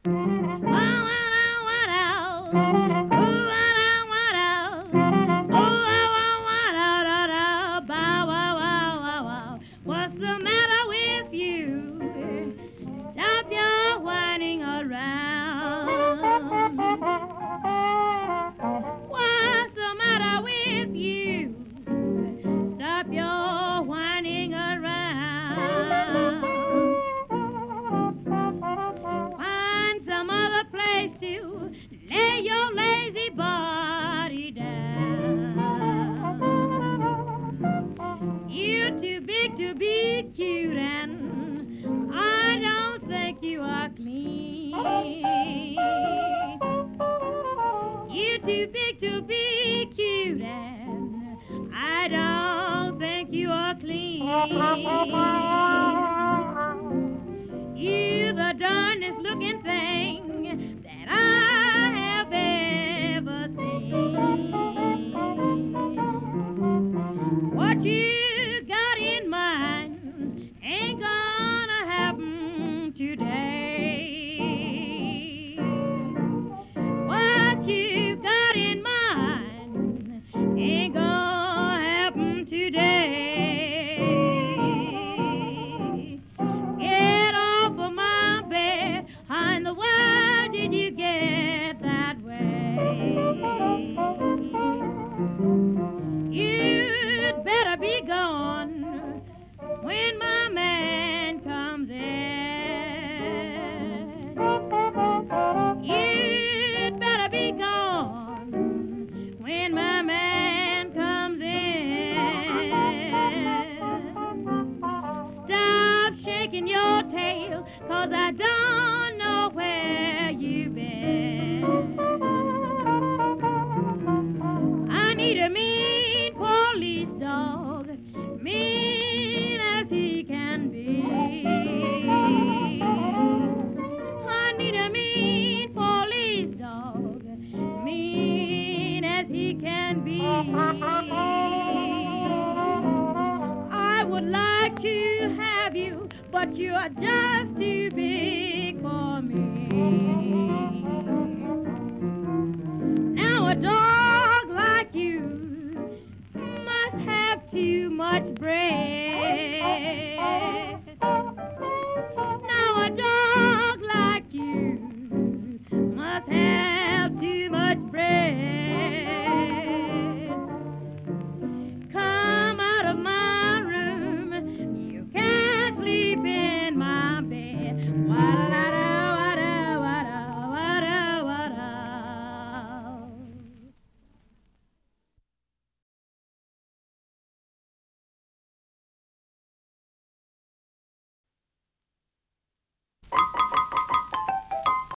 What's the matter with you? Stop your whining around. What's the matter with you? Stop your whining around. Find some other place to lay your lazy body down. You're too big to be cute, and I don't think you are clean. You're too big to be cute, and I don't think you are clean. You're the darndest looking thing that I have ever seen. What you got in mind ain't gonna happen today. What you got in mind ain't gonna happen today. Get off of my bed. How in the world did you get that way? You'd better be gone when my man comes in. You'd better be gone when my man comes in. Stop shaking your tail, 'cause I don't